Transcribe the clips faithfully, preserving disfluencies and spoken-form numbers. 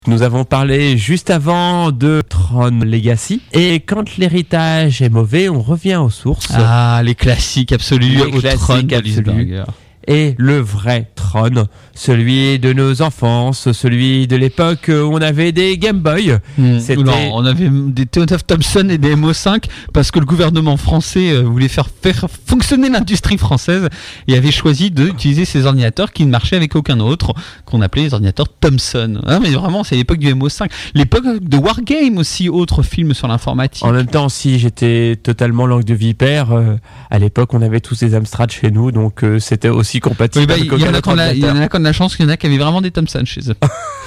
Nous avons parlé juste avant de Tron Legacy. Et quand l'héritage est mauvais, on revient aux sources. Ah, les classiques absolus. Les au classiques Tron de absolus. Lisberger. Et le vrai Tron, celui de nos enfances, celui de l'époque où on avait des Game Boy. Mmh. C'était... Non, on avait des Theodore Thomson et des M O cinq parce que le gouvernement français euh, voulait faire, faire fonctionner l'industrie française et avait choisi d'utiliser ces ordinateurs qui ne marchaient avec aucun autre, qu'on appelait les ordinateurs Thomson. Ah, mais vraiment, c'est l'époque du M O cinq. L'époque de Wargame aussi, autre film sur l'informatique. En même temps, si j'étais totalement langue de vipère, euh, à l'époque, on avait tous ces Amstrad chez nous, donc euh, c'était aussi compatible. Oui, bah, avec il y en a aucun qu'on a, il y en ordinateur. a qu'on a la chance qu'il y en a qui avaient vraiment des Thomson chez eux.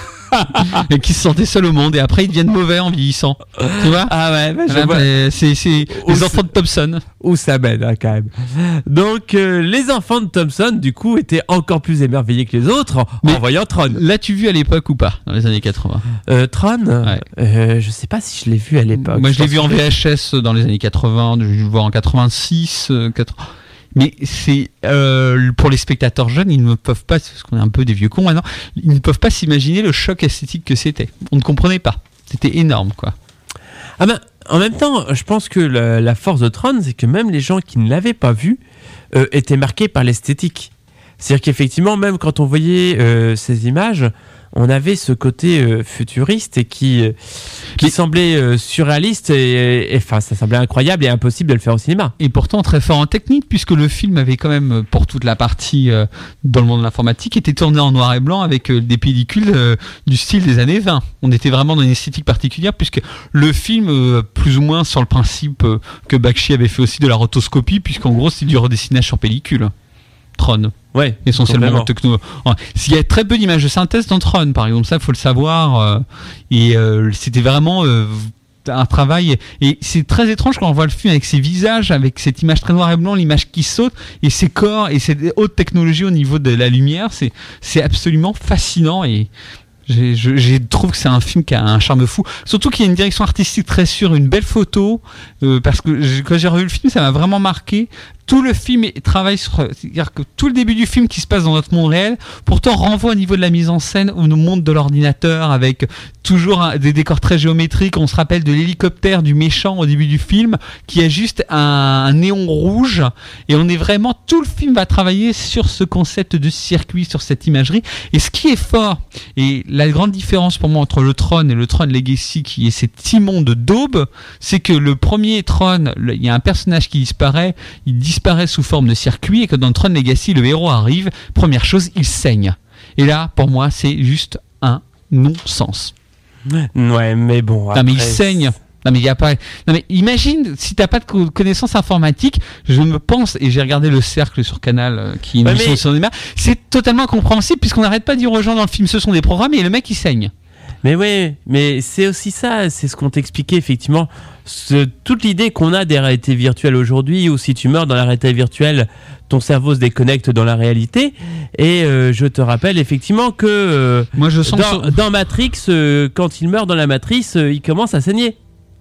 Et qui se sentaient seuls au monde et après ils deviennent mauvais en vieillissant. Tu vois? Ah ouais, bah, je Voilà, vois mais c'est, c'est Où les c'est- enfants de Thomson. où ça mène hein, quand même. Donc euh, les enfants de Thomson, du coup, étaient encore plus émerveillés que les autres en Mais- voyant Tron. L'as-tu vu à l'époque ou pas, dans les années quatre-vingts? Euh, Tron, Ouais. euh, je sais pas si je l'ai vu à l'époque. Moi je l'ai pense vu en que- V H S dans les années quatre-vingts, je l'ai vu voir en quatre-vingt-six, euh, quatre-vingts. Mais c'est euh, pour les spectateurs jeunes, ils ne peuvent pas, parce qu'on est un peu des vieux cons maintenant, ils ne peuvent pas s'imaginer le choc esthétique que c'était. On ne comprenait pas. C'était énorme, quoi. Ah ben, en même temps, je pense que la, la force de Tron, c'est que même les gens qui ne l'avaient pas vu euh, étaient marqués par l'esthétique. C'est-à-dire qu'effectivement, même quand on voyait euh, ces images, on avait ce côté euh, futuriste et qui, euh, qui Mais- semblait euh, surréaliste et, et enfin, ça semblait incroyable et impossible de le faire au cinéma. Et pourtant très fort en technique, puisque le film avait quand même, pour toute la partie euh, dans le monde de l'informatique, été tourné en noir et blanc avec euh, des pellicules euh, du style des années vingt. On était vraiment dans une esthétique particulière, puisque le film, euh, plus ou moins sur le principe euh, que Bakshi avait fait aussi de la rotoscopie, puisqu'en gros c'est du redessinage sur pellicule. Tron. Ouais, Essentiellement en complètement. techno. Ouais. Il y a très peu d'images de synthèse dans Tron, par exemple, ça faut le savoir. euh, et euh, c'était vraiment euh, un travail. Et c'est très étrange quand on voit le film avec ses visages, avec cette image très noir et blanc, l'image qui saute, et ses corps, et cette haute technologie au niveau de la lumière. C'est, c'est absolument fascinant. Et j'ai- je, je trouve que c'est un film qui a un charme fou. Surtout qu'il y a une direction artistique très sûre, une belle photo. euh, parce que j'ai- quand j'ai revu le film, ça m'a vraiment marqué. Tout le film est- travaille sur, c'est-à-dire que tout le début du film qui se passe dans notre monde réel, pourtant renvoie au niveau de la mise en scène au monde de l'ordinateur avec toujours un- des décors très géométriques. On se rappelle de l'hélicoptère du méchant au début du film qui a juste un, un néon rouge et on est vraiment, tout le film va travailler sur ce concept de circuit, sur cette imagerie. Et ce qui est fort, et la grande différence pour moi entre le Tron et le Tron Legacy qui est cet immonde daube, c'est que le premier Tron, le- il y a un personnage qui disparaît, il disparaît sous forme de circuit et que dans Tron Legacy, le héros arrive, première chose, il saigne. Et là, pour moi, c'est juste un non-sens. Ouais, mais bon. Non mais il après, saigne. Non mais il y a pas. Non mais imagine si t'as pas de co- connaissances informatiques, je me pense et j'ai regardé Le Cercle sur Canal euh, qui est une Ouais, émission mais- de cinéma, c'est totalement compréhensible puisqu'on n'arrête pas de dire aux gens dans le film ce sont des programmes et le mec il saigne. Mais oui, mais c'est aussi ça, c'est ce qu'on t'expliquait effectivement. Ce- toute l'idée qu'on a des réalités virtuelles aujourd'hui, où si tu meurs dans la réalité virtuelle, ton cerveau se déconnecte dans la réalité. Et euh, je te rappelle effectivement que euh, Moi je sens dans, que dans Matrix, euh, quand il meurt dans la matrice, euh, il commence à saigner.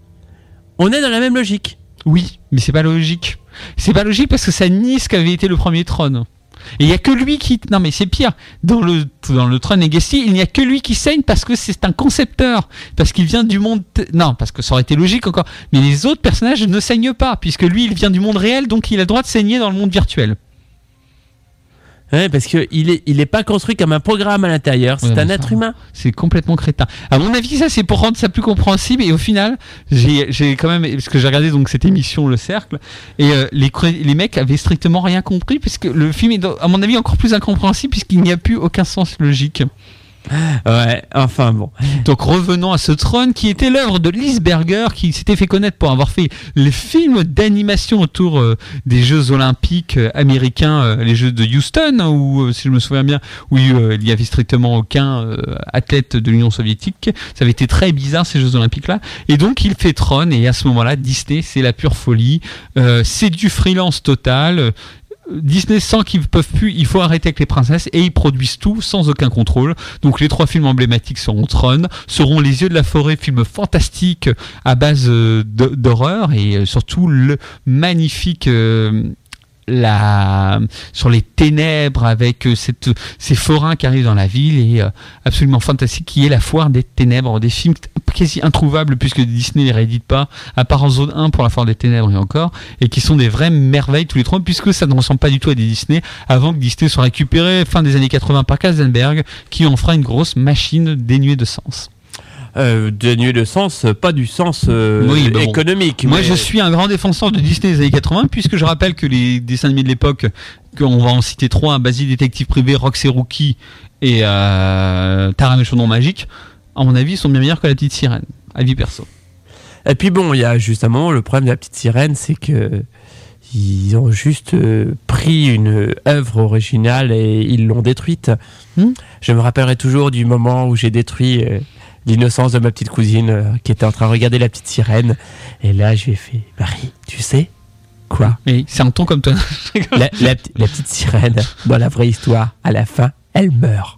On est dans la même logique. oui, mais c'est pas logique. C'est pas logique parce que ça nie ce qu'avait été le premier Tron. Et il y a que lui qui non mais c'est pire dans le dans le Tron Legacy, il n'y a que lui qui saigne parce que c'est un concepteur, parce qu'il vient du monde t- non, parce que ça aurait été logique encore, mais les autres personnages ne saignent pas puisque lui il vient du monde réel donc il a le droit de saigner dans le monde virtuel. Ouais, parce que il est, il est pas construit comme un programme à l'intérieur. C'est Ouais, un mais être ça- humain. C'est complètement crétin. À mon avis, ça c'est pour rendre ça plus compréhensible et au final, j'ai, j'ai quand même parce que j'ai regardé donc cette émission Le Cercle et euh, les cré- les mecs avaient strictement rien compris puisque le film est dans- à mon avis encore plus incompréhensible puisqu'il n'y a plus aucun sens logique. Ouais, enfin bon. Donc revenons à ce Tron qui était l'œuvre de Lisberger qui s'était fait connaître pour avoir fait les films d'animation autour euh, des Jeux Olympiques euh, américains, euh, les Jeux de Houston, où euh, si je me souviens bien, où euh, il y avait strictement aucun euh, athlète de l'Union soviétique. Ça avait été très bizarre ces Jeux Olympiques là. Et donc il fait Tron et à ce moment-là Disney c'est la pure folie. Euh, c'est du freelance total. Disney sent qu'ils peuvent plus, il faut arrêter avec les princesses et ils produisent tout sans aucun contrôle. Donc les trois films emblématiques seront Tron, seront Les Yeux de la Forêt, film fantastique à base euh, de- d'horreur et euh, surtout le magnifique euh, la, sur les ténèbres avec cette, ces forains qui arrivent dans la ville et euh, absolument fantastique qui est la foire des ténèbres, des films quasi introuvables puisque Disney les réédite pas, à part en zone un pour la foire des ténèbres et encore, et qui sont des vraies merveilles tous les trois puisque ça ne ressemble pas du tout à des Disney avant que Disney soit récupéré fin des années quatre-vingts par Katzenberg qui en fera une grosse machine dénuée de sens. Euh, dénué de sens, pas du sens euh, oui, bah économique. Bon. Moi, mais... je suis un grand défenseur de Disney des années quatre-vingts, puisque je rappelle que les dessins animés de l'époque, qu'on va en citer trois, Basile détective privé, Rox et Rookie et euh, Tara Méchaudon magique, à mon avis, sont bien meilleurs que la petite sirène, avis perso. Et puis bon, il y a juste un moment, le problème de la petite sirène, c'est que ils ont juste euh, pris une œuvre originale et ils l'ont détruite. Hmm. Je me rappellerai toujours du moment où j'ai détruit euh, l'innocence de ma petite cousine euh, qui était en train de regarder la petite sirène. Et là, je lui ai fait « Marie, tu sais quoi ?» Et c'est un ton comme toi. la, la, la petite sirène, dans la vraie histoire, à la fin, elle meurt.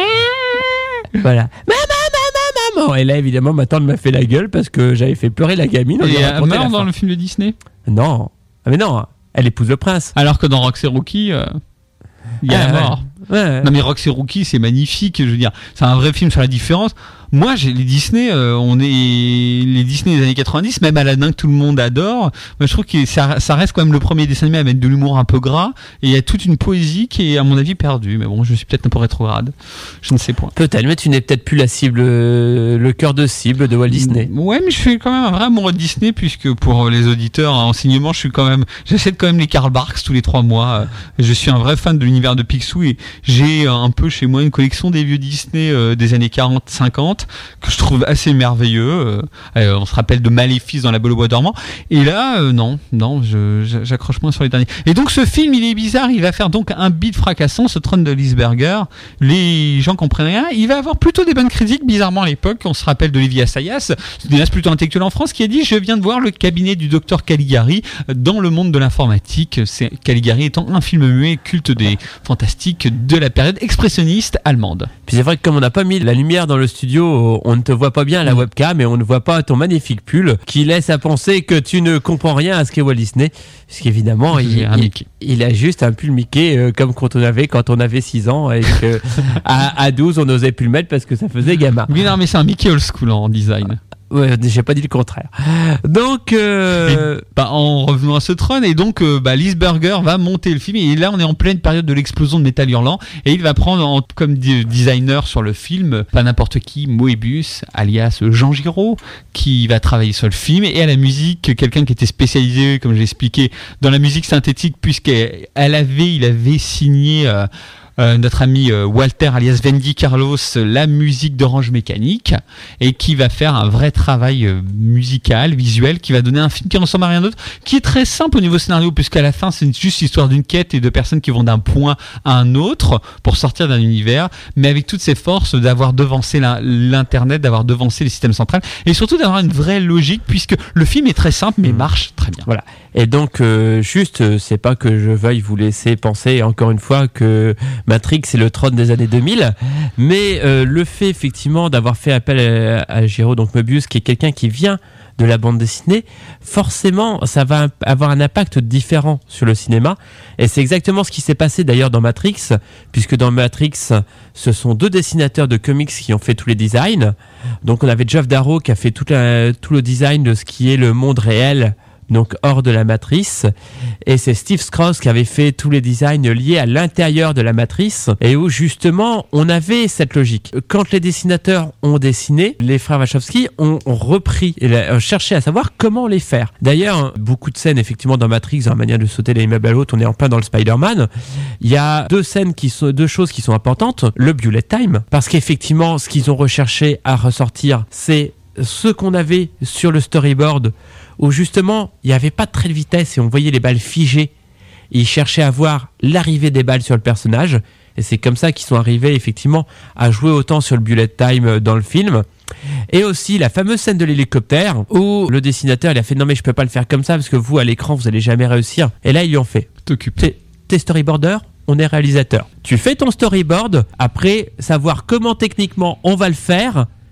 Voilà. Maman, maman, maman. Et là, évidemment, ma tante m'a fait la gueule parce que j'avais fait pleurer la gamine. Et elle meurt dans le film de Disney ? Non. Ah mais non, elle épouse le prince. Alors que dans Rox et Rookie, il euh, y a ah, la mort. Ouais, ouais. Non mais Rox et Rookie, c'est magnifique. Je veux dire, c'est un vrai film sur la différence. Moi, j'ai les Disney, euh, on est les Disney des années quatre-vingt-dix, même Aladdin que tout le monde adore. Moi, je trouve que ça, ça reste quand même le premier dessin animé à mettre de l'humour un peu gras. Et il y a toute une poésie qui est, à mon avis, perdue. Mais bon, je suis peut-être un peu rétrograde. Je ne sais pas. Peut-être, mais tu n'es peut-être plus la cible, le cœur de cible de Walt Disney. Ouais, mais je suis quand même un vrai amoureux de Disney, puisque pour les auditeurs, en enseignement, je suis quand même, j'achète quand même les Karl Barks tous les trois mois. Je suis un vrai fan de l'univers de Picsou et j'ai un peu chez moi une collection des vieux Disney euh, des années quarante cinquante que je trouve assez merveilleux. Euh, euh, on se rappelle de Maléfice dans La Belle au bois dormant. Et là, euh, non, non, je, j'accroche moins sur les derniers. Et donc ce film, il est bizarre. Il va faire donc un beat fracassant, ce Trône de Lisberger. Les gens comprennent rien. Il va avoir plutôt des bonnes critiques, bizarrement à l'époque. On se rappelle d'Olivier Assayas, cinéaste plutôt intellectuel en France, qui a dit « Je viens de voir le cabinet du docteur Caligari dans le monde de l'informatique ». C'est Caligari étant un film muet culte des fantastiques de la période expressionniste allemande. Puis c'est vrai que comme on n'a pas mis la lumière dans le studio, on ne te voit pas bien à la webcam et on ne voit pas ton magnifique pull qui laisse à penser que tu ne comprends rien à ce qu'est Walt Disney. Parce qu'évidemment, il, il, il a juste un pull Mickey euh, comme quand on avait quand on avait six ans et que à, à douze on n'osait plus le mettre parce que ça faisait gamin. Oui, non, mais c'est un Mickey old school en design. Ouais, j'ai pas dit le contraire. Donc, euh... et, bah, en revenant à ce trône, et donc, euh, bah, Lisberger va monter le film, et là, on est en pleine période de l'explosion de Metal Hurlant, et il va prendre en, comme designer sur le film, pas n'importe qui, Moebius, alias Jean Giraud, qui va travailler sur le film, et à la musique, quelqu'un qui était spécialisé, comme j'ai expliqué, dans la musique synthétique, puisqu'elle avait, il avait signé, euh, Euh, notre ami euh, Walter alias Wendy Carlos la musique d'Orange Mécanique et qui va faire un vrai travail euh, musical, visuel, qui va donner un film qui ressemble à rien d'autre, qui est très simple au niveau scénario puisqu'à la fin c'est juste l'histoire d'une quête et de personnes qui vont d'un point à un autre pour sortir d'un univers, mais avec toutes ces forces d'avoir devancé la, l'internet, d'avoir devancé les systèmes centrales et surtout d'avoir une vraie logique puisque le film est très simple mais marche très bien. Voilà. Et donc euh, juste, c'est pas que je veuille vous laisser penser encore une fois que Matrix c'est le trône des années deux mille, mais euh, le fait effectivement d'avoir fait appel à, à Giraud, donc Moebius, qui est quelqu'un qui vient de la bande dessinée, forcément ça va avoir un impact différent sur le cinéma, et c'est exactement ce qui s'est passé d'ailleurs dans Matrix, puisque dans Matrix ce sont deux dessinateurs de comics qui ont fait tous les designs. Donc on avait Geoff Darrow qui a fait tout, la, tout le design de ce qui est le monde réel, donc hors de la matrice, et c'est Steve Skroce qui avait fait tous les designs liés à l'intérieur de la matrice, et où justement on avait cette logique. Quand les dessinateurs ont dessiné, les frères Wachowski ont, ont repris et ont cherché à savoir comment les faire. D'ailleurs, beaucoup de scènes effectivement dans Matrix, dans la manière de sauter les immeubles à l'autre, on est en plein dans le Spider-Man. Il y a deux scènes qui sont, deux choses qui sont importantes. Le bullet time, parce qu'effectivement ce qu'ils ont recherché à ressortir, c'est ce qu'on avait sur le storyboard, où justement il n'y avait pas de trait de vitesse et on voyait les balles figées. Ils cherchaient à voir l'arrivée des balles sur le personnage, et c'est comme ça qu'ils sont arrivés effectivement à jouer autant sur le bullet time dans le film. Et aussi la fameuse scène de l'hélicoptère où le dessinateur il a fait non mais je peux pas le faire comme ça parce que vous à l'écran vous allez jamais réussir, et là ils lui ont fait t'occupes, t'es, t'es storyboarder, on est réalisateur, tu fais ton storyboard, après savoir comment techniquement on va le faire,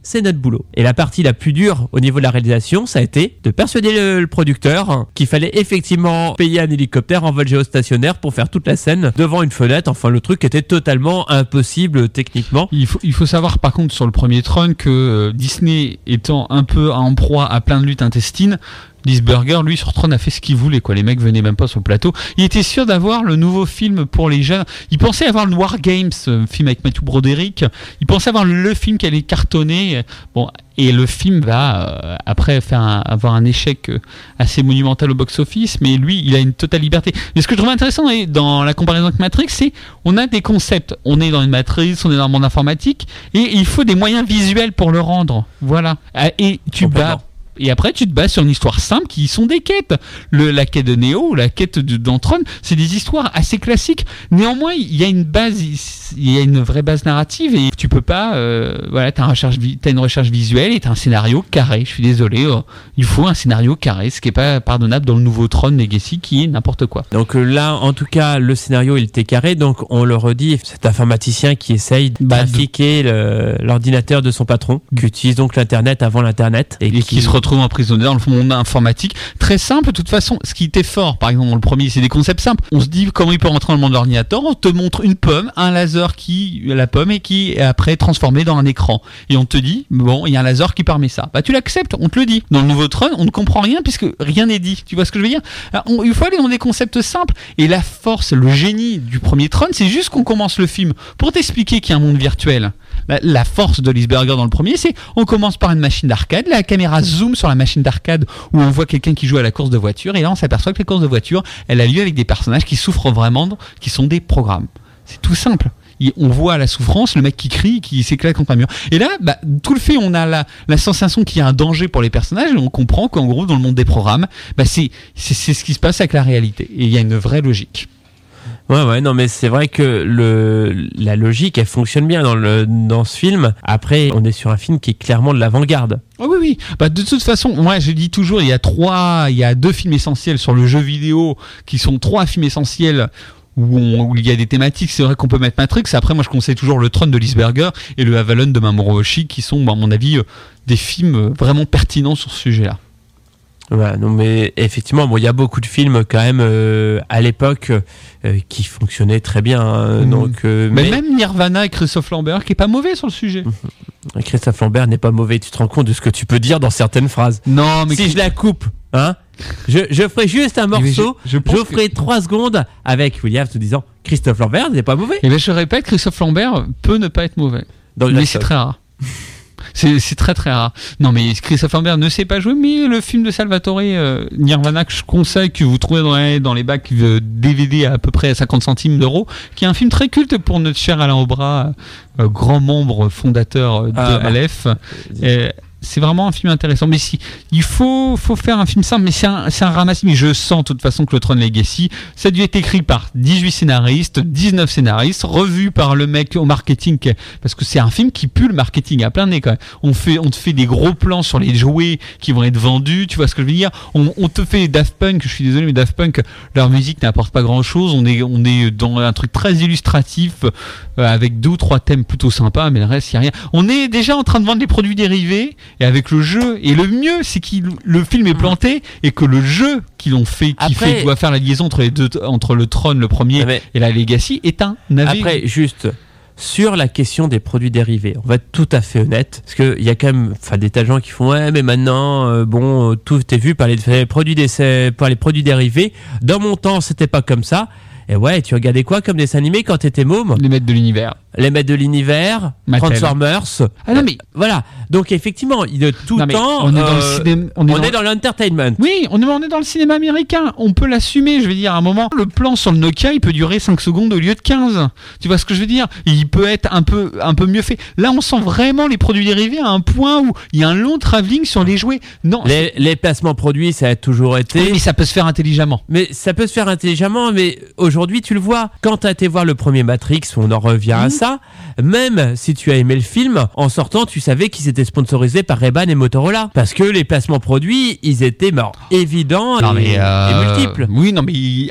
c'est notre boulot. Et la partie la plus dure au niveau de la réalisation, ça a été de persuader le, le producteur hein, qu'il fallait effectivement payer un hélicoptère en vol géostationnaire pour faire toute la scène devant une fenêtre. Enfin, le truc était totalement impossible techniquement. Il faut, il faut savoir par contre sur le premier Tron que euh, Disney étant un peu en proie à plein de luttes intestines, Lisberger, lui, sur Tron, a fait ce qu'il voulait, quoi. Les mecs venaient même pas sur le plateau. Il était sûr d'avoir le nouveau film pour les jeunes. Il pensait avoir le War Games, euh, film avec Matthew Broderick. Il pensait avoir le film qui allait cartonner. Bon, et le film va, euh, après, faire un, avoir un échec euh, assez monumental au box-office. Mais lui, il a une totale liberté. Mais ce que je trouve intéressant dans la comparaison avec Matrix, c'est on a des concepts. On est dans une matrice, on est dans un monde informatique. Et il faut des moyens visuels pour le rendre. Voilà. Et tu bats. Et après, tu te bases sur une histoire simple qui sont des quêtes. Le, la quête de Neo, la quête de d'Antron, c'est des histoires assez classiques. Néanmoins, il y a une base, il y a une vraie base narrative et tu peux pas. Euh, voilà, t'as, un recherche, t'as une recherche visuelle et t'as un scénario carré. Je suis désolé, oh, il faut un scénario carré, ce qui est pas pardonnable dans le nouveau Tron Legacy qui est n'importe quoi. Donc là, en tout cas, le scénario il était carré. Donc on le redit, c'est informaticien qui essaye bah, d'infliquer le, l'ordinateur de son patron, qui utilise donc l'internet avant l'internet et, et qui, qui se retrouve emprisonné dans le monde informatique. Très simple, de toute façon. Ce qui était fort, par exemple, dans le premier, c'est des concepts simples. On se dit comment il peut rentrer dans le monde de l'ordinateur. On te montre une pomme, un laser qui, la pomme, et qui est après transformé dans un écran. Et on te dit, bon, il y a un laser qui permet ça. Bah, tu l'acceptes, on te le dit. Dans le nouveau Tron, on ne comprend rien puisque rien n'est dit. Tu vois ce que je veux dire? Alors, on, il faut aller dans des concepts simples. Et la force, le génie du premier Tron, c'est juste qu'on commence le film pour t'expliquer qu'il y a un monde virtuel. La, la force de Lisberger dans le premier, c'est on commence par une machine d'arcade, la caméra zoom sur la machine d'arcade où on voit quelqu'un qui joue à la course de voiture et là on s'aperçoit que la course de voiture, elle a lieu avec des personnages qui souffrent vraiment, qui sont des programmes. C'est tout simple. Et on voit la souffrance, le mec qui crie, qui s'éclate contre un mur. Et là, bah, tout le fait, on a la, la sensation qu'il y a un danger pour les personnages et on comprend qu'en gros, dans le monde des programmes, bah, c'est, c'est, c'est ce qui se passe avec la réalité. Et il y a une vraie logique. Ouais, ouais, non, mais c'est vrai que le, la logique, elle fonctionne bien dans, le, dans ce film. Après, on est sur un film qui est clairement de l'avant-garde. Oh oui, oui. Bah, de toute façon, moi, je dis toujours, il y a trois, il y a deux films essentiels sur le jeu vidéo qui sont trois films essentiels où, on, où il y a des thématiques. C'est vrai qu'on peut mettre Matrix. Après, moi, je conseille toujours le Tron de Lisberger et le Avalon de Mamoru Oshii qui sont, à mon avis, des films vraiment pertinents sur ce sujet-là. Voilà, non mais effectivement, bon, il y a beaucoup de films quand même euh, à l'époque euh, qui fonctionnaient très bien. Hein, mmh. Donc, euh, mais, mais même Nirvana et Christophe Lambert, qui est pas mauvais sur le sujet. Mmh. Christophe Lambert n'est pas mauvais. Tu te rends compte de ce que tu peux dire dans certaines phrases. Non, mais si je la coupe, hein, je, je ferai juste un morceau. Je, je, je ferai que... trois secondes avec William te disant Christophe Lambert n'est pas mauvais. Et ben je répète, Christophe Lambert peut ne pas être mauvais. Donc, mais c'est très rare. C'est, c'est très très rare. Non mais Christophe Lambert ne sait pas jouer, mais le film de Salvatore euh, Nirvana que je conseille, que vous trouvez dans les, dans les bacs euh, D V D à, à peu près à cinquante centimes d'euros, qui est un film très culte pour notre cher Alain Aubrat, euh, grand membre fondateur de ah, Aleph. Euh, c'est vraiment un film intéressant. Mais si, il faut, faut faire un film simple, mais c'est un, c'est un ramassis. Mais je sens de toute façon que le Tron Legacy, ça a dû être écrit par dix-huit scénaristes, dix-neuf scénaristes, revu par le mec au marketing, parce que c'est un film qui pue le marketing à plein nez quand même. On fait, on te fait des gros plans sur les jouets qui vont être vendus, tu vois ce que je veux dire. On, on te fait Daft Punk, je suis désolé, mais Daft Punk, leur musique n'apporte pas grand chose. On est, on est dans un truc très illustratif, euh, avec deux ou trois thèmes plutôt sympas, mais le reste, il n'y a rien. On est déjà en train de vendre des produits dérivés, et avec le jeu, et le mieux c'est que le film est planté et que le jeu qu'ils ont fait, qui Après, fait, doit faire la liaison entre les deux, entre le Tron le premier mais, et la Legacy est un navet. Après juste sur la question des produits dérivés, on va être tout à fait honnête, parce qu'il y a quand même des tas de gens qui font ouais mais maintenant euh, bon tout est vu par les, les produits des, par les produits dérivés. Dans mon temps c'était pas comme ça. Et ouais, tu regardais quoi comme dessin animé quand t'étais môme? Les maîtres de l'univers. Les maîtres de l'univers, Mattel. Transformers. Ah non mais voilà. Donc effectivement, de tout non, temps, on est euh, dans le cinéma, on est, on dans... est dans l'entertainment. Oui, on est, on est dans le cinéma américain. On peut l'assumer. Je veux dire, à un moment, le plan sur le Nokia, il peut durer cinq secondes au lieu de quinze. Tu vois ce que je veux dire? Il peut être un peu, un peu mieux fait. Là, on sent vraiment les produits dérivés à un point où il y a un long travelling sur les jouets. Non. Les, les placements produits, ça a toujours été. Oui, mais ça peut se faire intelligemment. Mais ça peut se faire intelligemment. Mais aujourd'hui, tu le vois. Quand tu as été voir le premier Matrix, on en revient mmh. à ça, même si tu as aimé le film, en sortant, tu savais qu'ils étaient sponsorisés par Ray-Ban et Motorola. Parce que les placements produits, ils étaient bah, évidents non, et, mais euh, et multiples. Oui, non, mais... Ah,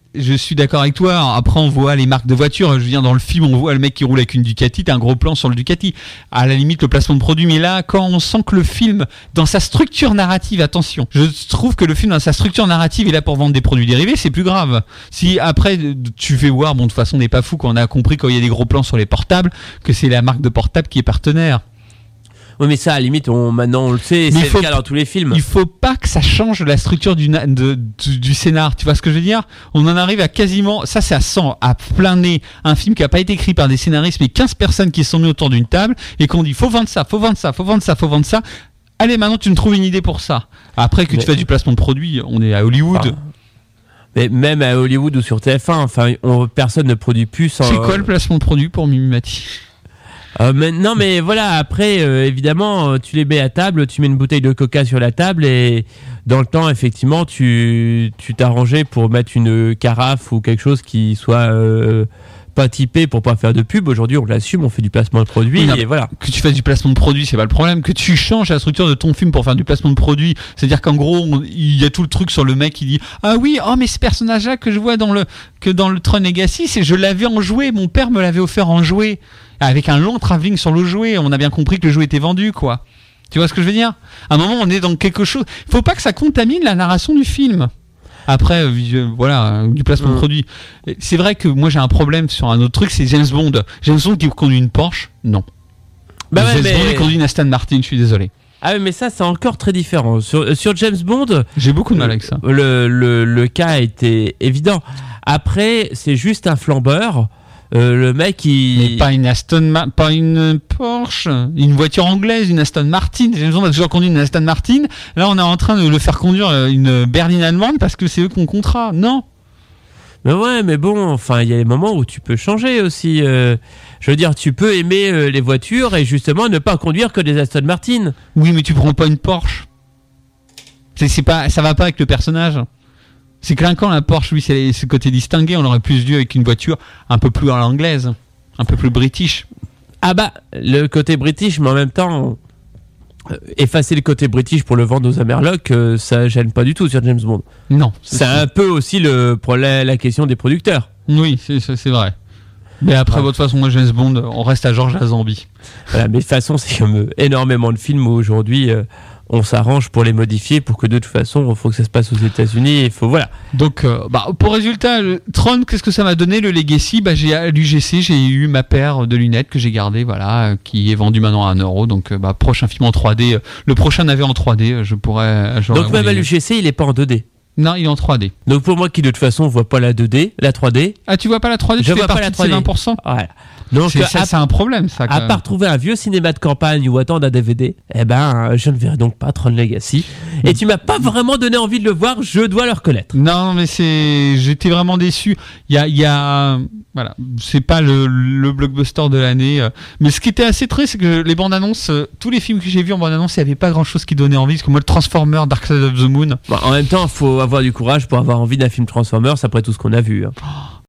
je suis d'accord avec toi. Après, on voit les marques de voitures. Je veux dire, dans le film, on voit le mec qui roule avec une Ducati. T'as un gros plan sur le Ducati. À la limite, le placement de produit. Mais là, quand on sent que le film, dans sa structure narrative, attention, je trouve que le film, dans sa structure narrative, est là pour vendre des produits dérivés. C'est plus grave. Si après, tu fais voir, bon, de toute façon, on n'est pas fou quand on a compris quand il y a des gros plans sur les portables, que c'est la marque de portable qui est partenaire. Oui, mais ça, à la limite, on, maintenant, on le sait, mais c'est le cas dans tous les films. Il faut pas que ça change la structure du, de, du, du scénar. Tu vois ce que je veux dire? On en arrive à quasiment, ça, c'est à cent, à plein nez, un film qui a pas été écrit par des scénaristes, mais quinze personnes qui se sont mis autour d'une table et qu'on dit, faut vendre ça, faut vendre ça, faut vendre ça, faut vendre ça. Allez, maintenant, tu me trouves une idée pour ça. Après que mais... tu fasses du placement de produit, on est à Hollywood. Enfin, mais même à Hollywood ou sur T F un, enfin, on, personne ne produit plus sans... C'est quoi le placement de produit pour Mimimati? Euh, mais, non mais voilà, après euh, évidemment tu les mets à table, tu mets une bouteille de coca sur la table et dans le temps effectivement tu, tu t'arrangeais pour mettre une carafe ou quelque chose qui soit euh, pas typé pour pas faire de pub. Aujourd'hui on l'assume, on fait du placement de produit. Oui, non, et voilà. Que tu fasses du placement de produit, c'est pas le problème. Que tu changes la structure de ton film pour faire du placement de produit, c'est-à-dire qu'en gros il y a tout le truc sur le mec qui dit ah oui, oh mais ce personnage là que je vois dans le que dans le Tron Legacy, c'est je l'avais en jouet, mon père me l'avait offert en jouet. Avec un long travelling sur le jouet, on a bien compris que le jouet était vendu, quoi. Tu vois ce que je veux dire? À un moment, on est dans quelque chose. Il faut pas que ça contamine la narration du film. Après, euh, voilà, du placement mmh. de produit. C'est vrai que moi, j'ai un problème sur un autre truc, c'est James Bond. James Bond qui conduit une Porsche, non. Bah ouais, James mais... Bond qui conduit une Aston Martin, je suis désolé. Ah mais ça, c'est encore très différent. Sur, sur James Bond... J'ai beaucoup de mal avec ça. Le, le, le cas était évident. Après, c'est juste un flambeur... Euh, le mec il mais pas une Aston Ma- pas une Porsche, une voiture anglaise, une Aston Martin. J'ai besoin de toujours conduire une Aston Martin. Là on est en train de le faire conduire une berline allemande parce que c'est eux qui ont contrat. Non. Mais ouais, mais bon, enfin il y a des moments où tu peux changer aussi. Euh, je veux dire, tu peux aimer euh, les voitures et justement ne pas conduire que des Aston Martin. Oui, mais tu prends pas une Porsche. C'est, c'est pas, ça va pas avec le personnage. C'est clinquant la Porsche, oui, c'est ce côté distingué. On l'aurait plus vu avec une voiture un peu plus à l'anglaise, un peu plus british. Ah bah, le côté british, mais en même temps, euh, effacer le côté british pour le vendre aux Amerlocs, euh, ça gêne pas du tout sur James Bond. Non. C'est, c'est un peu aussi le problème, la question des producteurs. Oui, c'est, c'est, c'est vrai. Mais après, de toute façon, moi, James Bond, on reste à Georges Lazenby. Voilà, mais de toute façon, c'est comme euh, énormément de films où aujourd'hui... Euh, on s'arrange pour les modifier pour que de toute façon il faut que ça se passe aux États-Unis et faut voilà. Donc euh, bah pour résultat le Tron, qu'est-ce que ça m'a donné le Legacy? Bah j'ai à l'U G C, j'ai eu ma paire de lunettes que j'ai gardée, voilà, euh, qui est vendue maintenant à un euro. Donc euh, bah prochain film en trois D, euh, le prochain navet en trois D, euh, je pourrais. Donc même à l'U G C, il est pas en deux D. Non, il est en trois D. Donc pour moi qui de toute façon voit pas la deux D, la trois D. Ah tu vois pas la trois D? Je tu vois fais pas la trois D. vingt pour cent. Voilà. Donc c'est, ça, à, c'est un problème ça. À part trouver un vieux cinéma de campagne ou attendre un D V D, eh ben je ne verrai donc pas Tron Legacy. Et tu m'as pas vraiment donné envie de le voir, je dois le reconnaître. Non mais c'est, j'étais vraiment déçu. Il y a, il y a, voilà, c'est pas le, le blockbuster de l'année. Mais ce qui était assez triste, c'est que les bandes annonces, tous les films que j'ai vus en bande annonce, il y avait pas grand chose qui donnait envie. Parce que moi le Transformer, Dark Side of the Moon. Bon, en même temps, il faut avoir du courage pour avoir envie d'un film Transformers après tout ce qu'on a vu. Hein.